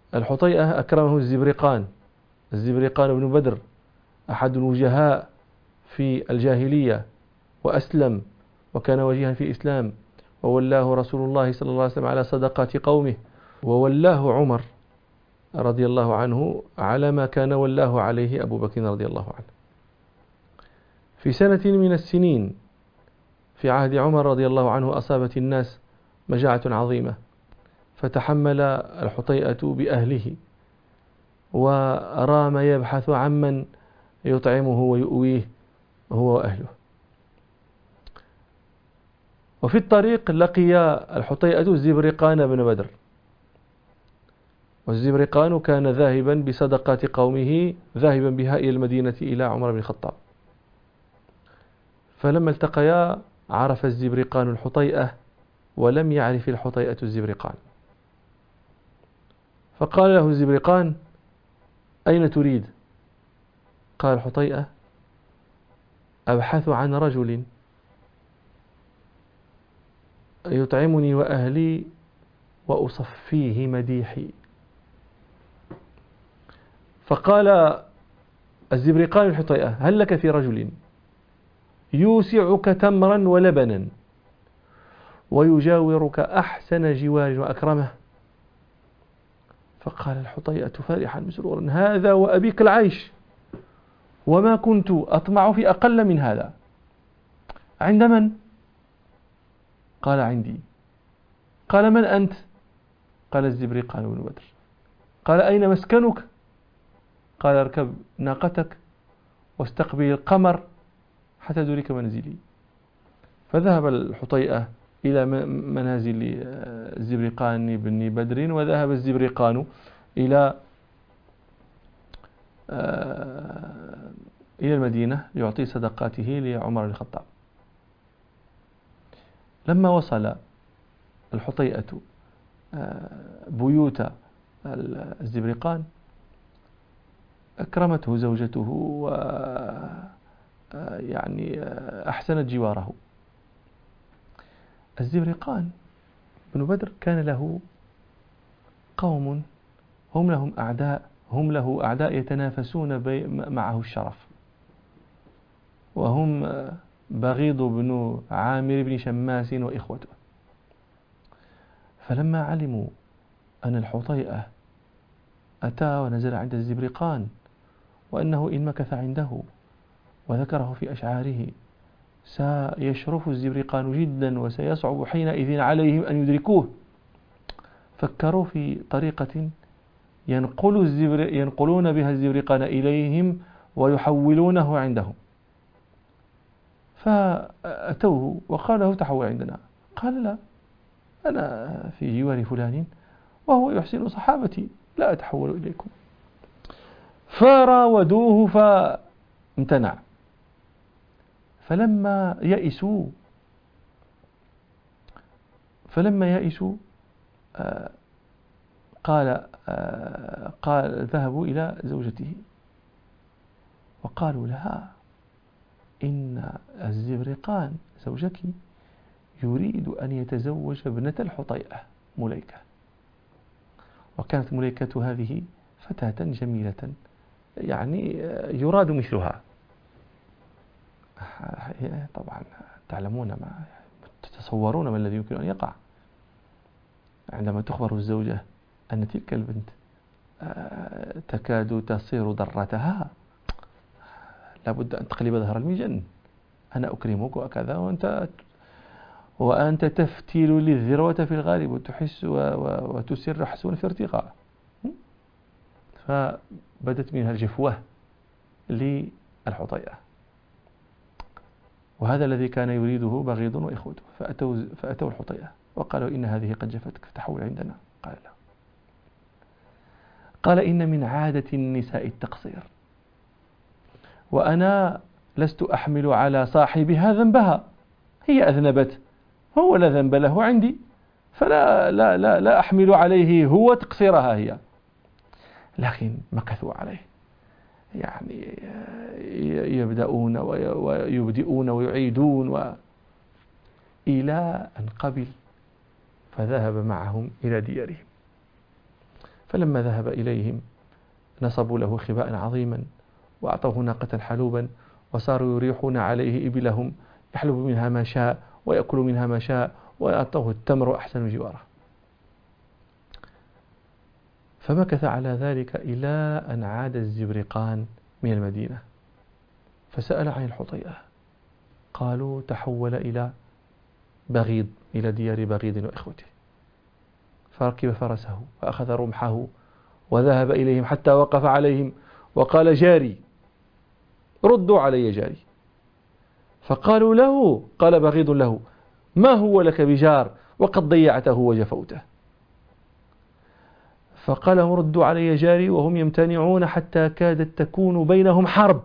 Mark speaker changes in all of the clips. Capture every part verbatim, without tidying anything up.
Speaker 1: الحطيئة أكرمه الزبرقان. الزبرقان بن بدر أحد الوجهاء في الجاهلية، وأسلم وكان وجيها في الإسلام، وولاه رسول الله صلى الله عليه وسلم على صدقات قومه، وولاه عمر رضي الله عنه على ما كان ولاه عليه أبو بكر رضي الله عنه. في سنة من السنين في عهد عمر رضي الله عنه أصابت الناس مجاعة عظيمة، فتحمل الحطيئة بأهله ورام يبحث عمن يطعمه ويؤويه هو وأهله. وفي الطريق لقي الحطيئة الزبرقان بن بدر، والزبرقان كان ذاهبا بصدقات قومه ذاهبا بها إلى المدينة إلى عمر بن الخطاب. فلما التقيا عرف الزبرقان الحطيئة ولم يعرف الحطيئة الزبرقان، فقال له الزبرقان: أين تريد؟ قال الحطيئة: أبحث عن رجل يطعمني وأهلي وأصفيه مديحي. فقال الزبرقان الحطيئة: هل لك في رجل يوسعك تمرا ولبنا ويجاورك أحسن جوار وأكرمه؟ فقال الحطيئة فرحا مسرورا: هذا وأبيك العيش، وما كنت أطمع في أقل من هذا. عند من؟ قال: عندي. قال: من أنت؟ قال: الزبرقان بن بدر. قال: أين مسكنك؟ قال: اركب ناقتك واستقبل القمر حتى تدرك منزلي. فذهب الحطيئة إلى منازل الزبرقان بن بدر، وذهب الزبرقان إلى إلى المدينة ليعطي صدقاته لعمر بن الخطاب. لما وصل الحطيئة بيوت الزبرقان أكرمته زوجته ويعني أحسنت جواره. الزبرقان بن بدر كان له قوم هم لهم أعداء هم له أعداء يتنافسون معه الشرف، وهم بغيض بن عامر بن شماس وإخوته. فلما علموا أن الحطيئة أتى ونزل عند الزبرقان، وأنه إن مكث عنده وذكره في أشعاره سيشرف الزبرقان جدا وسيصعب حينئذ عليهم أن يدركوه، فكروا في طريقة ينقل الزبر ينقلون بها الزبرقان إليهم ويحولونه عندهم. فأتوه وقال له: تحول عندنا. قال: لا، أنا في جوار فلان وهو يحسن صحابتي، لا أتحول إليكم. فراودوه فامتنع. فلما يئسوا فلما يئسوا قال قال ذهبوا إلى زوجته وقالوا لها: إن الزبرقان زوجك يريد أن يتزوج ابنة الحطيئة مليكة. وكانت مليكة هذه فتاة جميلة يعني يراد مثلها. طبعا تعلمون ما تتصورون ما الذي يمكن أن يقع عندما تخبر الزوجة أن تلك البنت تكاد تصير ضرتها. لابد أن تقلب ظهر المجن. أنا أكرمك وكذا وأنت وأنت تفتيل للذروة في الغالب وتحس وتسر حسون في ارتقاء. فبدت منها الجفوة للحطيئة، وهذا الذي كان يريده بغيض وإخوته. فأتوا, فأتوا الحطيئة وقالوا: إن هذه قد جفتك فتحول عندنا. قال: لا. قال: إن من عادة النساء التقصير، وأنا لست أحمل على صاحبها ذنبها، هي أذنبت، هو لا ذنب له عندي، فلا لا لا لا أحمل عليه هو تقصيرها هي. لكن مكثوا عليه، يعني يبدأون ويبدئون ويعيدون و... إلى أن قبل، فذهب معهم إلى ديارهم. فلما ذهب إليهم نصبوا له خباء عظيما وأعطوه ناقة حلوبا وصاروا يريحون عليه إبلهم، يحلب منها ما شاء ويأكل منها ما شاء، وأعطوه التمر وأحسن جواره. فمكث على ذلك إلى أن عاد الزبرقان من المدينة، فسأل عن الحطيئة، قالوا تحول إلى بغيض، إلى ديار بغيض وإخوته، فركب فرسه وأخذ رمحه وذهب إليهم حتى وقف عليهم وقال جاري، ردوا علي جاري. فقالوا له، قال بغيض له، ما هو لك بجار وقد ضيعته وجفوته؟ فقال لهم ردوا علي جاري، وهم يمتنعون حتى كادت تكون بينهم حرب.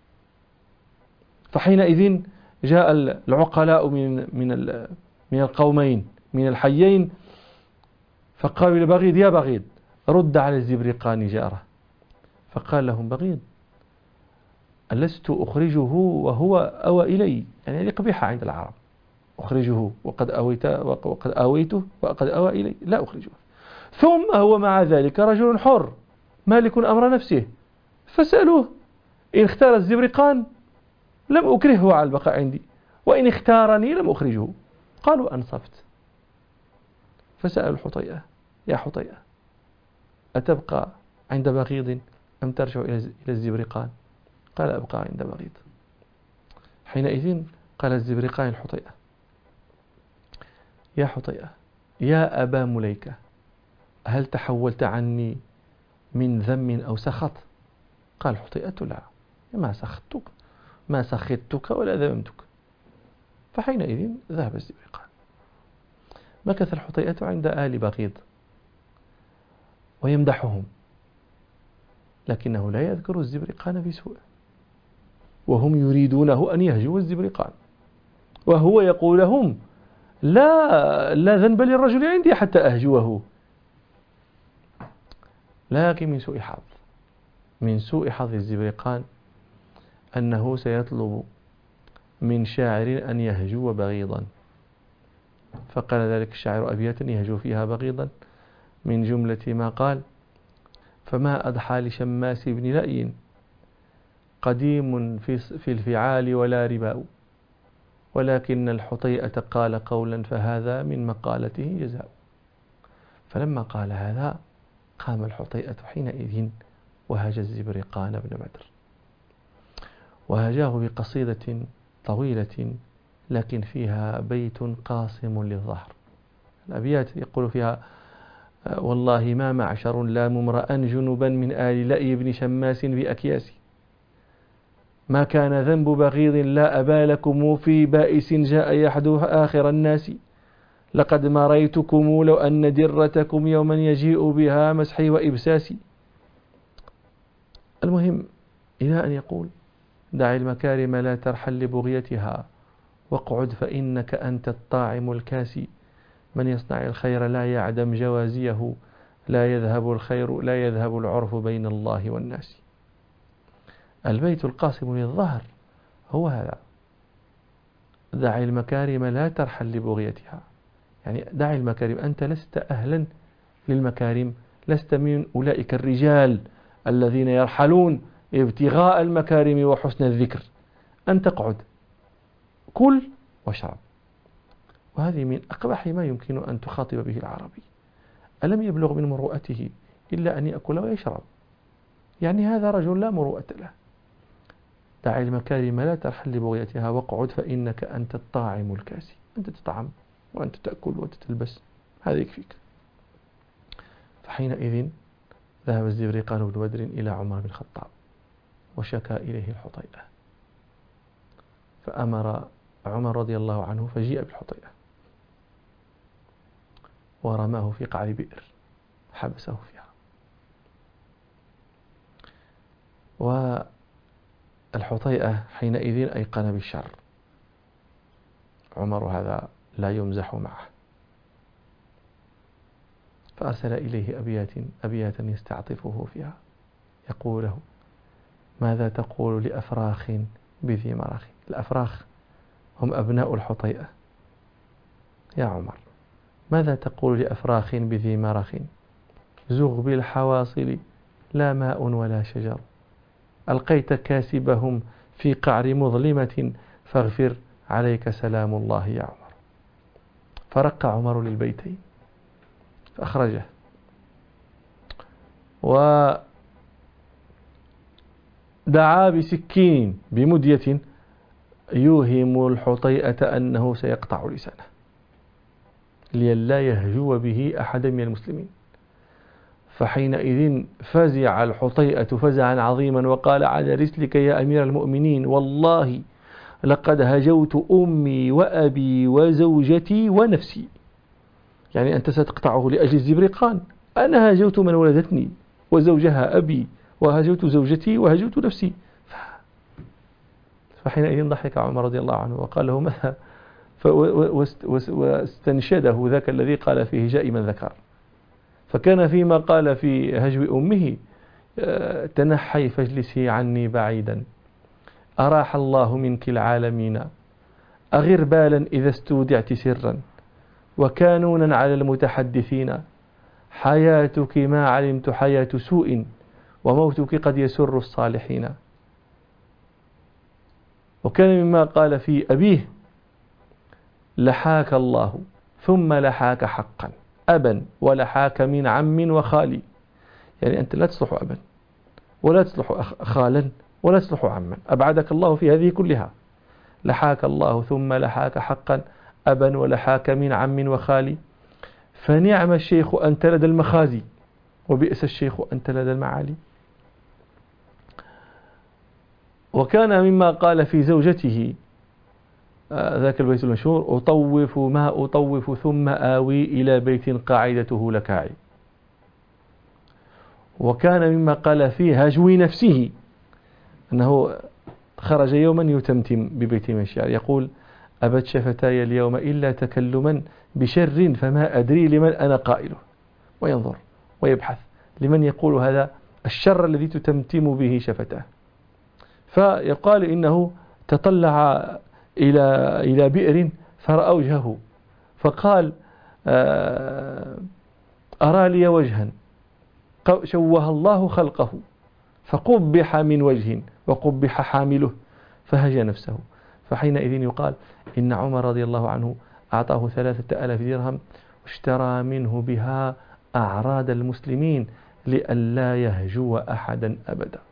Speaker 1: فحينئذ جاء العقلاء من من من القومين من الحيين، فقالوا لبغيض يا بغيض رد على الزبرقان جاره. فقال لهم بغيض ألست أخرجه وهو أوى إلي، يعني قبيحة عند العرب، أخرجه وقد أويت وقد أويته وقد أوى إلي، لا أخرجه. ثم هو مع ذلك رجل حر مالك أمر نفسه، فسألوه إن اختار الزبرقان لم أكرهه على البقاء عندي، وإن اختارني لم أخرجه. قالوا أنصفت. فسألوا الحطيئة يا حطيئة أتبقى عند بغيض أم ترجع إلى الزبرقان؟ قال أبقى عند بغيض. حينئذ قال الزبرقان الحطيئة يا حطيئة يا أبا مليكة هل تحولت عني من ذم أو سخط؟ قال حطيئة لا، ما سخطتك ما سخطتك ولا ذممتك. فحينئذ ذهب الزبرقان. مكث الحطيئة عند آل بغيض ويمدحهم، لكنه لا يذكر الزبرقان بسوء، وهم يريدونه أن يهجوا الزبرقان، وهو يقول لهم لا لا ذنب للرجل عندي حتى أهجوه. لكن من سوء حظ من سوء حظ الزبرقان أنه سيطلب من شاعر أن يهجو بغيضا، فقال ذلك الشاعر أبياتا يهجو فيها بغيضا من جملة ما قال: فما أضحى لشماس بن لأي قديم في الفعال ولا رباء، ولكن الحطيئة قال قولا فهذا من مقالته جزاء. فلما قال هذا قام الحطيئة حينئذ وهاج الزبرقان بن بدر، وهاجاه بقصيدة طويلة لكن فيها بيت قاصم للظهر. الأبيات يقول فيها: والله ما معشر لا ممرأ جنبا من آل لأي بن شماس بأكياس، ما كان ذنب بغيض لا أبا لكم في بائس جاء يحدو آخر الناس، لقد مريتكم لو أن درتكم يوما يجيء بها مسحي وإبساسي. المهم إلى أن يقول: دع المكارم لا ترحل لبغيتها، واقعد فإنك أنت الطاعم الكاسي، من يصنع الخير لا يعدم جوازيه، لا يذهب الخير لا يذهب العرف بين الله والناس. البيت القاسم للظهر هو هذا: دع المكارم لا ترحل لبغيتها، يعني دع المكارم، أنت لست أهلا للمكارم، لست من أولئك الرجال الذين يرحلون ابتغاء المكارم وحسن الذكر، أن تقعد كل واشرب. وهذه من أقبح ما يمكن أن تخاطب به العربي. ألم يبلغ من مروءته إلا أن يأكل ويشرب؟ يعني هذا رجل لا مروءة له. دع المكارم لا ترحل لبغيتها، واقعد فإنك أنت الطاعم الكاسي، أنت تطعم وأنت تأكل وأنت تلبس، هذا يكفيك. فحينئذ ذهب الزبرقان بن بدر إلى عمر بن الخطاب وشكى إليه الحطيئة، فأمر عمر رضي الله عنه فجيء بالحطيئة ورماه في قعر بئر حبسه فيها. والحطيئة حينئذ أيقن بالشر. عمر هذا لا يمزح معه، فأرسل إليه أبيات أبياتا يستعطفه فيها، يقول له: ماذا تقول لأفراخ بذي مرخ؟ الأفراخ هم أبناء الحطيئة. يا عمر ماذا تقول لأفراخ بذي مرخ؟ زغ بالحواصل لا ماء ولا شجر، ألقيت كاسبهم في قعر مظلمة فاغفر عليك سلام الله يا عمر. فرق عمر للبيتين فأخرجه، ودعا بسكين بمدية يوهم الحطيئة أنه سيقطع لسانه لئلا يهجو به أحد من المسلمين. فحينئذ فزع الحطيئة فزعا عظيما وقال على رسلك يا أمير المؤمنين، والله لقد هجوت أمي وأبي وزوجتي ونفسي. يعني أنت ستقطعه لأجل الزبرقان؟ أنا هجوت من ولدتني وزوجها أبي، وهجوت زوجتي وهجوت نفسي. فحينئذ ضحك عمر رضي الله عنه وقال له ماذا، واستنشده ذاك الذي قال فيه جاء من ذكر. فكان فيما قال في هجو أمه تنحي فاجلسي عني بعيدا، أراح الله منك العالمين، أغر بالا إذا استودعت سرا، وكانونا على المتحدثين، حياتك ما علمت حياة سوء، وموتك قد يسر الصالحين. وكان مما قال في أبيه لحاك الله ثم لحاك حقا أبا ولحاك من عم وخالي. يعني أنت لا تصلح أبا ولا تصلح خالا ولا تصلح عما، أبعدك الله في هذه كلها. لحاك الله ثم لحاك حقا أبا ولحاك من عم وخالي، فنعم الشيخ أنت لدى المخازي وبئس الشيخ أنت لدى المعالي. وكان مما قال في زوجته ذاك البيت المشهور أطوف ما أطوف ثم آوي إلى بيت قاعدته لكاعي. وكان مما قال في هجو نفسه أنه خرج يوما يتمتم ببيت من الشعر يقول أبت شفتاي اليوم إلا تكلما بشر فما أدري لمن أنا قائله، وينظر ويبحث لمن يقول هذا الشر الذي تتمتم به شفتاه. فيقال إنه تطلع إلى إلى بئر فرأى وجهه فقال أرى لي وجها شوه الله خلقه فقبح من وجه وقبح حامله فهجى نفسه. فحينئذ يقال إن عمر رضي الله عنه أعطاه ثلاثة آلاف درهم واشترى منه بها أعراض المسلمين لئلا يهجو أحدا أبدا.